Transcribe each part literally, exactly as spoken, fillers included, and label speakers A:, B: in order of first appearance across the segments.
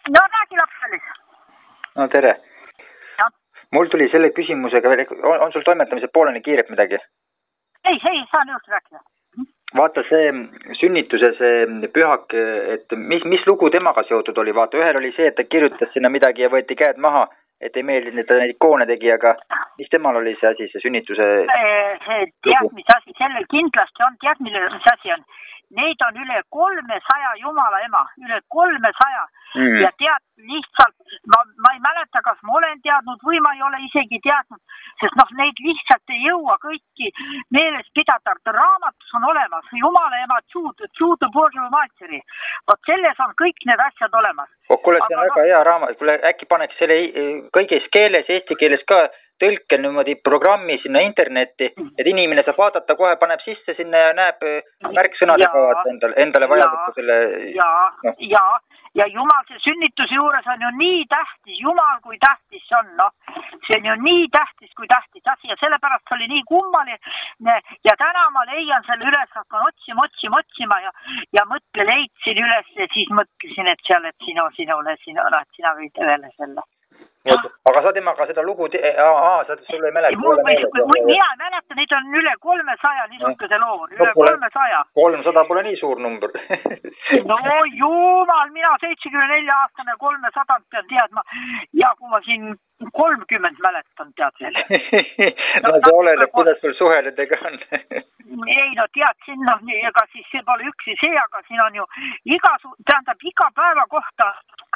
A: no räägi lapselis.
B: No tere.
A: Ja.
B: Mul tuli selle küsimusega veel, on, on sul toimetamise pooleni kiiret midagi?
A: Ei, ei, saan just rääkida.
B: Vaata see sünnituse see pühak, et mis, mis lugu temaga seotud oli? Vaata, ühel oli see, et ta kirjutas sinna midagi ja võeti käed maha, et ei meeldinud, et ta neid ikoone tegi, aga mis temal oli see asi, see sünnituse
A: see tead, mis asi, sellel kindlasti on, tead, mille, mis asi on? Neid on üle kolmesaja jumala ema, üle kolmesaja mm. ja tead, lihtsalt, ma, ma ei mäleta, kas ma olen teadnud või ma ei ole isegi teadnud, sest noh, neid lihtsalt ei jõua kõiki meeles pidada, raamatus on olemas, jumala ema tšuud, tšuud Božje Materi, vot selles on kõik need asjad olemas.
B: Oh, kuule, see on väga hea raamat, kuule äkki paneks selle kõigis keeles, eesti keeles ka tõlke niimoodi programmi sinna internetti, et inimene saab vaadata, kohe paneb sisse sinna ja näeb märksõnadega endale, endale vajaliku selle...
A: Ja, no. ja, ja Jumal see sünnituse juures on ju nii tähtis, Jumal kui tähtis see on, noh. See on ju nii tähtis kui tähtis asi ja sellepärast see oli nii kummaline ja täna ma leian selle üles, hakkan otsima, otsima, otsima ja, ja mõtle leidsin üles ja siis mõtlesin, et seal, et sinu, sinule, sinu, et sina võid ühele selle.
B: Ja, aga sa temaga seda lugu, aa, sa sul ei mäleta.
A: Mul, mina ei mäleta, neid on üle kolmesaja niisuguse loo, üle no, kolmesaja.
B: kolmsada pole nii suur number.
A: No jumal, mina seitsekümmend neli aastane kolmesadat pean teadma ja kui ma siin kolmkümmend mäletan, tead veel.
B: No, no see oleneb, kuidas sul suheledega on.
A: Ei, no tead, siin noh, ega siis see pole üksi see, aga siin on ju iga, tähendab iga päeva kohta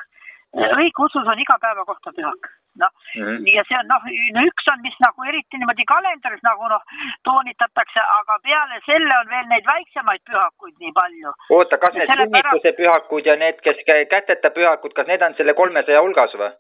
A: õigusus on iga päeva kohta pühak. No, mm-hmm. ja see on, noh, üks on, mis nagu eriti niimoodi kalendris nagu, noh, toonitatakse, aga peale selle on veel neid väiksemaid pühakuid nii palju.
B: Oota, kas need sünnituse pärast... pühakud ja need, kes käteta pühakud, kas need on selle kolmesaja hulgas või?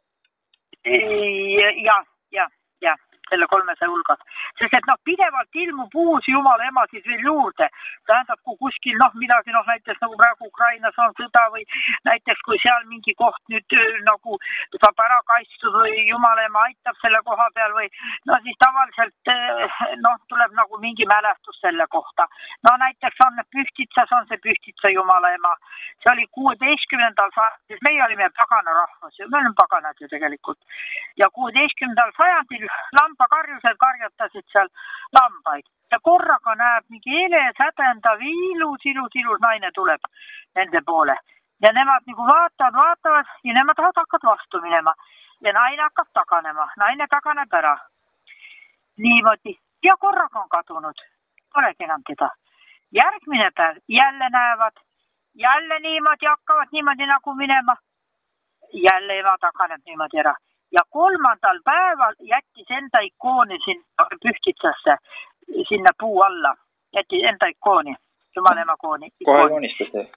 A: Ja, ja, ja, selle kolmesaja hulgas. Sest, et noh, pidevalt ilmub uus jumala ema siis veel juurde. Tähendab, kui kuskil, noh, midagi, noh, näiteks nagu praegu Ukrainas on sõda või näiteks, kui seal mingi koht nüüd nagu saab ära kaitstud või jumala ema aitab selle koha peal või, no siis tavaliselt, noh, tuleb nagu mingi mälestus selle kohta. No näiteks on Pühtitsas, on see Pühtitsa jumala ema. See oli kuueteistkümnendal sajandil, meie olime pagana rahvas, me olime paganad ju tegelikult. Ja kuueteistkümnendal sajandil lambakarjused karjatasid seal lambaid. Ja korraga näeb mingi ele sädendav ilus, ilus, ilus naine tuleb nende poole. Ja nemad nagu vaatavad, vaatavad ja nemad tahavad hakkad vastu minema. Ja naine hakkab taganema. Naine taganeb ära. Niimoodi. Ja korraga on kadunud. Olegi enam teda. Järgmine päev jälle näevad. Jälle niimoodi hakkavad niimoodi nagu minema. Jälle ema taganeb niimoodi ära. Ja kolmandal päeval jättis enda ikooni sinna Pühtitsasse, sinna puu alla. Jättis enda ikooni, jumala ema kooni.
B: Kohe joonistas see?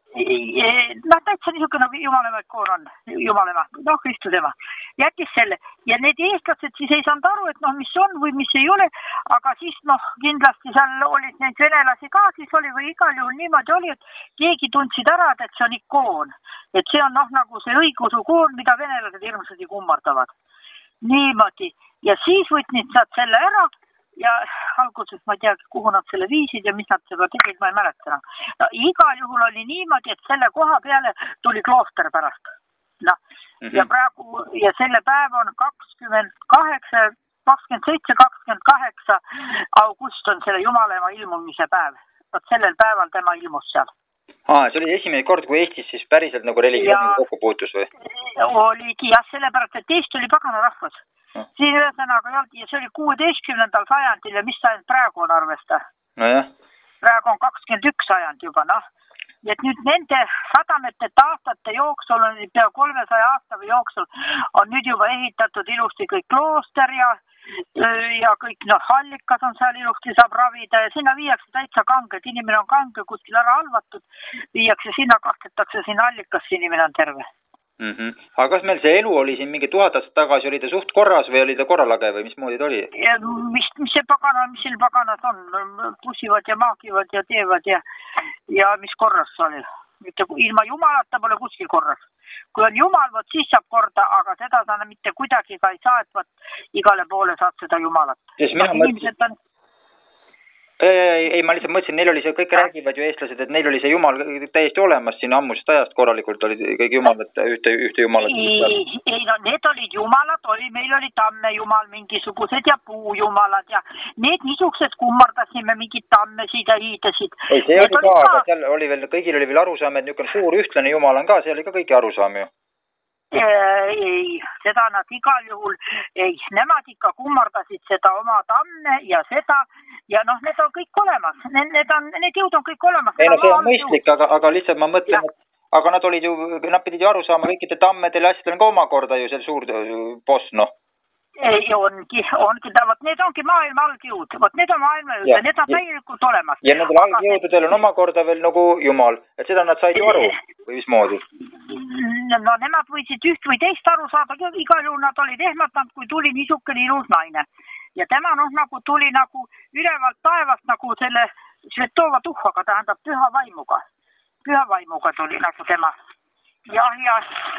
A: Noh, täitsa niisugune jumala ema ikoon on, jumala ema, noh, Kristus ema. Jättis selle. Ja need eestlased siis ei saanud aru, et noh, mis on või mis ei ole, aga siis noh, kindlasti seal olid neid venelasi ka, siis oli või igal juhul niimoodi oli, et keegi tundsid ära, et see on ikoon. Et see on noh, nagu see õigusu koon, mida venelased hirmsasti kummardavad. Niimoodi. Ja siis võtnid nad selle ära ja alguses ma ei tea, kuhu nad selle viisid ja mis nad seda tegid, ma ei mäleta. No, igal juhul oli niimoodi, et selle koha peale tuli klooster pärast. No, mm-hmm. ja praegu, ja selle päev on kakskümmend kaheksa, kakskümmend seitse, kakskümmend kaheksa august on selle jumala ema ilmumise päev. Võt sellel päeval tema ilmus seal.
B: Aa, see oli esimene kord, kui Eestis siis päriselt nagu religiooniga kokku puutus või?
A: Oligi, jah, sellepärast, et Eesti oli pagana rahvas. Siin ühesõnaga ei olnud ja see oli kuueteistkümnendal sajandil ja mis sajand praegu on arvesta?
B: No jah.
A: Praegu on kakskümmend üks sajand juba, noh. Ja et nüüd nende sadamete aastate jooksul, pea kolmesaja aasta või jooksul, on nüüd juba ehitatud ilusti kõik klooster ja, ja kõik, noh, hallikas on seal ilusti, saab ravida ja sinna viiakse täitsa kange, et inimene on kange kuskil ära halvatud, viiakse sinna, kastetakse sinna allikasse, inimene on terve.
B: Mm-hmm. Aga kas meil see elu oli siin mingi tuhat aastat tagasi, oli ta suht korras või oli ta korralage või mismoodi ta oli?
A: Ja, mis, mis see pagana, mis siin paganas on? Pusivad ja maagivad ja teevad ja, ja mis korras oli? Mitte, ilma jumalata pole kuskil korras. Kui on jumal, võt siis saab korda, aga seda ta mitte kuidagi ka ei saa, et võt igale poole saad seda jumalat.
B: Sest mina mõtlesin...
A: On...
B: ei, ei, ei, ma lihtsalt mõtlesin, neil oli see, kõik räägivad ju eestlased, et neil oli see jumal täiesti olemas siin ammusest ajast korralikult olid kõik jumalad, ühte, ühte jumalat.
A: Ei, ei, no need olid jumalad, oli, meil oli tammejumal mingisugused ja puujumalad ja need niisugused kummardasime mingid tammesid ja hiidesid.
B: Ei, see need oli ka, ka, aga seal oli veel, kõigil oli veel arusaam, et niisugune suur ühtlane jumal on ka, see oli ka kõigi arusaam ju.
A: Ei, seda nad igal juhul, ei, nemad ikka kummardasid seda oma tamme ja seda ja noh, need on kõik olemas, need, need on, need jõud on kõik olemas.
B: Ei no see on mõistlik, aga, aga lihtsalt ma mõtlen, et aga nad olid ju, nad pidid ju aru saama kõikide tammedel ja asjadel on ka omakorda ju see suur boss, noh.
A: Ei, ongi, ongi, vot need ongi maailma algjõud, vot need on maailma jõud ja need on täielikult olemas.
B: Ja nendel algjõududel on omakorda veel nagu jumal, et seda nad said ju aru või mismoodi?
A: No nemad võisid üht või teist aru saada, igal juhul nad olid ehmatanud, kui tuli niisugune ilus naine. Ja tema noh nagu tuli nagu ülevalt taevast nagu selle Svetova tuhhaga, tähendab püha vaimuga. Püha vaimuga tuli nagu tema. Ja, ja,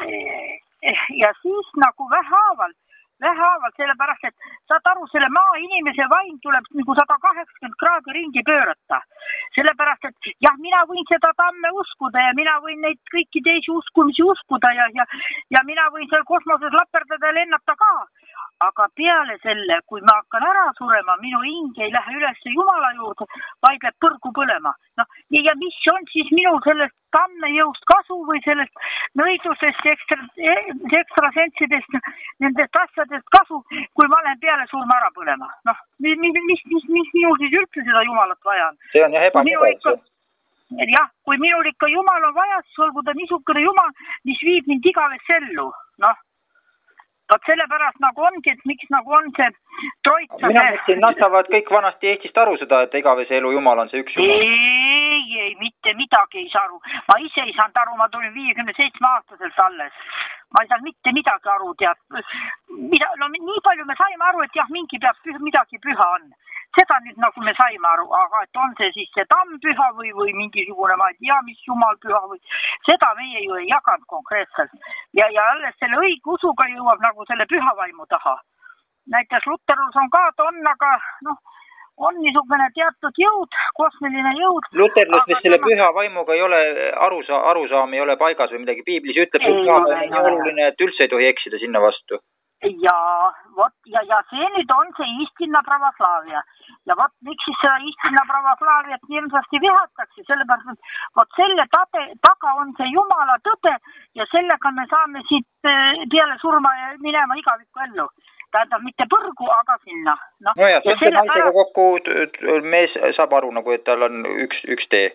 A: ja siis nagu vähaaval, vähaaval sellepärast, et saad aru, selle maa inimese vaim tuleb nagu sada kaheksakümmend kraadi ringi pöörata. Sellepärast, et jah, mina võin seda tamme uskuda ja mina võin neid kõiki teisi uskumisi uskuda ja, ja, ja mina võin seal kosmoses laperdada ja lennata ka. Aga peale selle, kui ma hakkan ära surema, minu hing ei lähe üles Jumala juurde, vaid läheb põrgu põlema. No, ja mis on siis minu sellest tammejõust kasu või sellest nõidusest, ekstra, ekstrasentsidest, nendest asjadest kasu, kui ma lähen peale surma ära põlema. Noh, mis, mis, mis, mis, mis minul siis üldse seda Jumalat vaja on?
B: See on jah ebamugav.
A: Jah, kui minul ikka Jumal on vaja, siis olgu ta niisugune Jumal, mis viib mind igavesse ellu. Noh. Vot sellepärast nagu ongi, et miks nagu on see troitsa...
B: Mina mõtlesin, nad saavad kõik vanasti Eestist aru seda, et igavese elu Jumal on see üks Jumal.
A: Ei, ei, mitte midagi ei saa aru. Ma ise ei saanud aru, ma tulin viiekümne seitsme aastaselt alles. Ma ei saanud mitte midagi aru, tead. Mida, no nii palju me saime aru, et jah, mingi peab püha, midagi püha on. Seda nüüd nagu me saime aru, aga et on see siis see tamm püha või, või mingisugune, ma ei tea, mis Jumal püha või... Seda meie ju ei jaganud konkreetselt. Ja, ja alles selle õigusuga jõuab nagu selle pühavaimu taha. Näiteks Luterus on ka, et on, aga noh, on niisugune teatud jõud, kosmiline jõud.
B: Luterlus, mis selle püha vaimuga ei ole, arusa, arusaam ei ole paigas või midagi. Piiblis ütleb, et püha vaim on nii oluline, et üldse ei tohi eksida sinna vastu.
A: Ja, vot, ja, ja see nüüd on see istina pravoslaavia. Ja vot, miks siis seda istina pravoslaaviat ilmsasti vihatakse, sellepärast, et vot selle tade, taga on see Jumala tõde ja sellega me saame siit peale surma minema igavikku ellu. Tähendab mitte põrgu, aga sinna. No,
B: no ja, ja see on naisega pärast... kokku, mees saab aru nagu, et tal on üks, üks tee.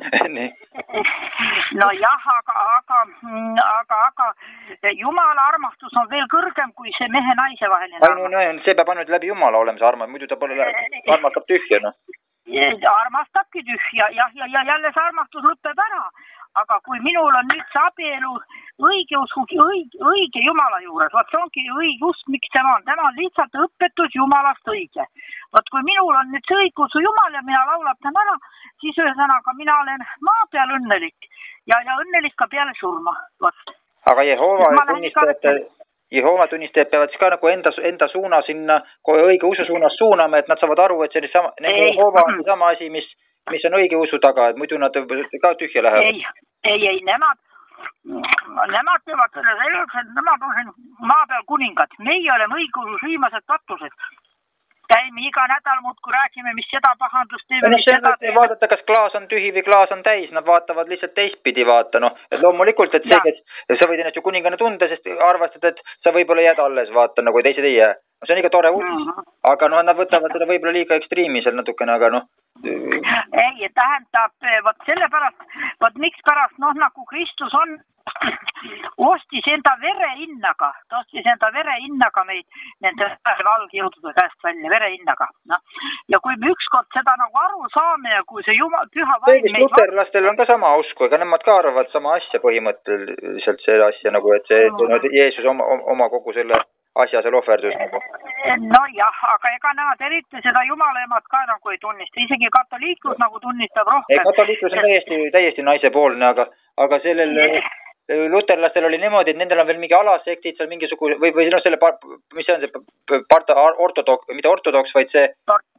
A: No jah, aga, aga, aga, aga Jumala armastus on veel kõrgem kui see mehe naise vaheline
B: armastus. No, no, see peab ainult läbi Jumala olema see armastus, muidu ta pole armastab tühja, noh.
A: Armastabki tühja, jah, ja, ja jälle see armastus lõpeb ära. Aga kui minul on nüüd see abielu õige usk, õige, õige Jumala juures, vaat see ongi õige usk, miks tema on. Tema on lihtsalt õpetus Jumalast õige. Vaat kui minul on nüüd see õige usu Jumal ja mina laulatan ära, siis ühesõnaga mina olen maa peal õnnelik ja, ja õnnelik ka peale surma. Vaat.
B: Aga Jehova tunnistajate, Jehova tunnistajad peavad siis ka nagu enda, enda suuna sinna, õige usu suunas suunama, et nad saavad aru, et see sama, Jehova on sama asi, mis mis on õige usu taga, et muidu nad ka tühja lähevad.
A: Ei, ei, ei, nemad, nemad teevad selle selleks, et nemad on siin maa peal kuningad. Meie oleme õigusus viimased katused. Käime iga nädal muud, kui räägime, mis seda pahandust teeme.
B: No see on vaadata, kas klaas on tühi või klaas on täis. Nad vaatavad lihtsalt teistpidi vaata. No, et loomulikult, et see, kes sa võid ennast ju kuningana tunda, sest arvastad, et sa võib-olla jääd alles vaata, nagu teised ei jää. No see on ikka tore uudis. Mm -hmm. Aga noh, nad võtavad seda võib-olla liiga ekstriimi seal natukene, aga noh.
A: Ei, tähendab, võt sellepärast, võt miks pärast, noh, nagu Kristus on ostis enda vere hinnaga, ta ostis enda vere hinnaga meid nende valgjõudude käest välja, vere hinnaga. No. Ja kui me ükskord seda nagu aru saame ja kui see Jumal, püha vaim meid...
B: Luterlastel on ka sama usku, ega nemad ka arvavad sama asja põhimõtteliselt see asja nagu, et see mm. Jeesus oma, oma kogu selle asja seal ohverdus nagu.
A: No jah, aga ega nad eriti seda Jumala emad ka nagu ei tunnista, isegi katoliiklus nagu tunnistab rohkem.
B: Ei, katoliiklus on täiesti, täiesti naisepoolne, aga, aga sellel... Luterlastel oli niimoodi, et nendel on veel mingi alasektid, seal mingisugune, või, või no selle, mis on see, parta, ortodoks, mitte ortodoks, vaid see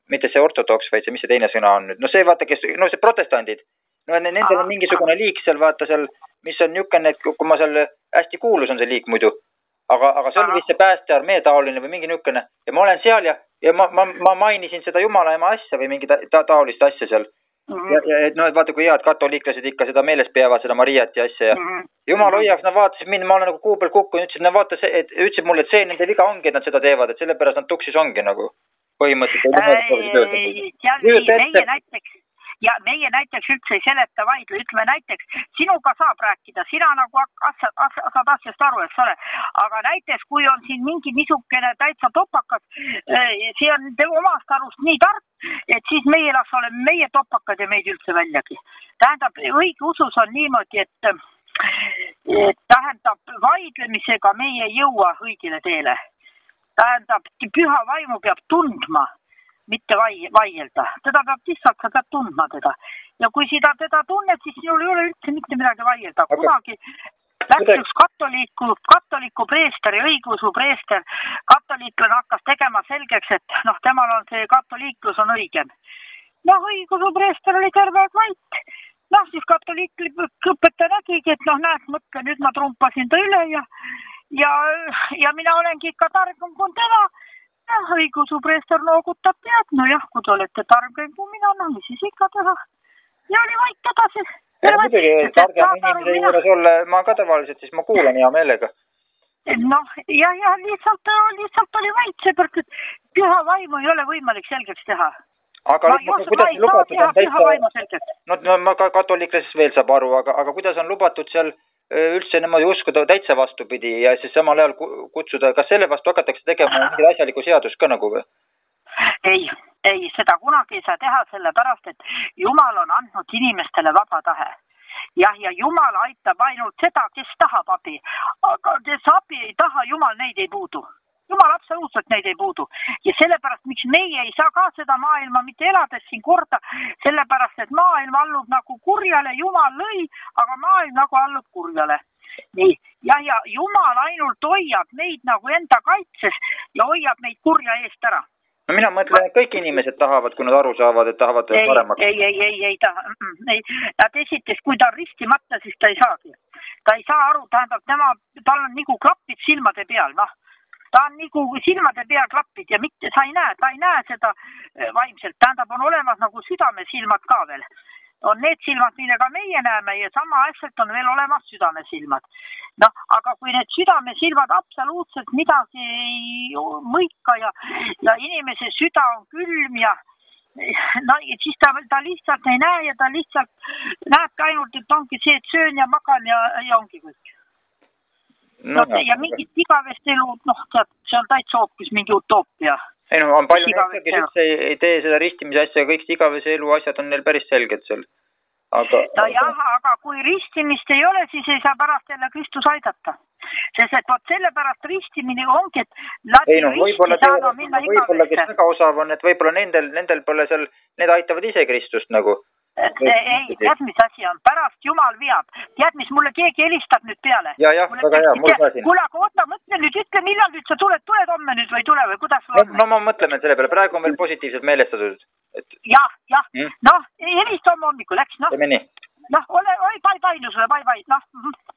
B: mitte see ortodoks, vaid see, mis see teine sõna on nüüd. No see vaata, kes, no see protestandid, no nendel on mingisugune liik seal, vaata seal, mis on niisugune, et kui ma seal hästi kuulus on see liik muidu, aga, aga see on vist see päästearmee taoline või mingi niisugune ja ma olen seal ja, ja ma, ma, ma mainisin seda Jumala ema asja või mingi ta, ta, taolist asja seal. Mm-hmm. Ja, ja et no, et vaata, kui head katoliiklased ikka seda meeles peavad, seda Mariat ja asja ja mm-hmm. Jumal hoiaks, nad vaatasid mind, ma olen nagu kuu peal kukku ja ütlesid, nad vaata see, et ütlesid mulle, et see nende viga ongi, et nad seda teevad, et sellepärast nad tuksis ongi nagu põhimõtteliselt.
A: Meie näiteks ja meie näiteks üldse ei seleta vaidle, ütleme näiteks, sinuga saab rääkida, sina nagu asja, asja, saad asjast aru, eks ole, aga näiteks kui on siin mingi niisugune täitsa topakas, see on omast arust nii tark, et siis meie las oleme meie topakad ja meid üldse väljagi. Tähendab, õige usus on niimoodi, et, et tähendab, vaidlemisega meie ei jõua õigele teele. Tähendab, püha vaimu peab tundma, mitte vai, vaielda. Teda peab lihtsalt, sa peab tundma teda. Ja kui seda teda tunned, siis sinul ei ole üldse mitte midagi vaielda. Kunagi läks üks katoliiku, katoliku preester ja õigusu preester, katoliiklane hakkas tegema selgeks, et noh, temal on see katoliiklus on õigem. Noh, õigusu preester oli terve aeg vait. Noh, siis katoliik õpetaja nägigi, et noh, näed, mõtle, nüüd ma trumpasin ta üle ja, ja, ja mina olengi ikka targem kui tema. Ja, õigusu preester noogutab pead, no jah, kui te olete targem kui mina, no mis siis ikka teha. Ja oli vait edasi.
B: Ja muidugi, targem inimese juures olla, ma ka tavaliselt, siis ma kuulan hea meelega.
A: Noh, ja, ja lihtsalt, lihtsalt oli vait, seepärast, et püha vaimu ei ole võimalik selgeks teha.
B: Aga ma, no, kuidas on lubatud on täitsa, no, no ma ka katoliiklasest veel saab aru, aga, aga kuidas on lubatud seal üldse niimoodi uskuda täitsa vastupidi ja siis samal ajal kutsuda, kas selle vastu hakatakse tegema mingit asjalikku seadust ka nagu või?
A: Ei, ei, seda kunagi ei saa teha sellepärast, et Jumal on andnud inimestele vaba tahe. Jah, ja Jumal aitab ainult seda, kes tahab abi. Aga kes abi ei taha, Jumal neid ei puudu. Jumal absoluutselt neid ei puudu. Ja sellepärast, miks meie ei saa ka seda maailma mitte elades siin korda, sellepärast, et maailm allub nagu kurjale, Jumal lõi, aga maailm nagu allub kurjale. Nii, ja, ja Jumal ainult hoiab meid nagu enda kaitses ja hoiab meid kurja eest ära.
B: No mina mõtlen, et kõik inimesed tahavad, kui nad aru saavad, et tahavad
A: ei,
B: paremaks.
A: Ei, ei, ei, ei taha. Ei. Nad esites, kui ta on ristimata, siis ta ei saagi. Ta ei saa aru, tähendab, tema, tal on nagu klapid silmade peal, noh. Ta on nagu silmade peal klapid ja mitte, sa ei näe, ta ei näe seda vaimselt. Tähendab, on olemas nagu südamesilmad ka veel. On need silmad, millega meie näeme ja sama asjalt on veel olemas südamesilmad. No, aga kui need südamesilmad absoluutselt midagi ei mõika ja, ja inimese süda on külm ja no, siis ta, ta lihtsalt ei näe ja ta lihtsalt näebki ainult, et ongi see, et söön ja magan ja, ja ongi kõik. No, no, ja mingit igavest elu, noh, see on täitsa hoopis mingi utoopia.
B: Ei no, on palju neid, kes üldse ei, ei tee seda ristimise asja ja kõik igavese elu asjad on neil päris selged seal. Aga,
A: no jah, aga kui ristimist ei ole, siis ei saa pärast jälle Kristus aidata. Sest et vot sellepärast ristimine ongi, et läbi
B: ei no,
A: risti saada minna igavesse.
B: Võib-olla, kes väga osav on, et võib-olla nendel, nendel pole seal, need aitavad ise Kristust nagu.
A: Ei, tead, mis asi on, pärast Jumal veab. Tead, mis mulle keegi helistab nüüd peale.
B: Ja, jah, mulle väga hea, mul ka siin.
A: Kuule, aga oota, mõtle nüüd, ütle, millal nüüd sa tuled, tuled homme nüüd või tule või kuidas sul
B: on? No, no ma mõtleme selle peale, praegu on veel positiivselt meelestatud. Et...
A: Jah, jah, mm. noh, helist homme hommikul, läks, noh.
B: Teeme nii.
A: Noh, ole, oi, bye-bye, sulle, bye-bye, noh.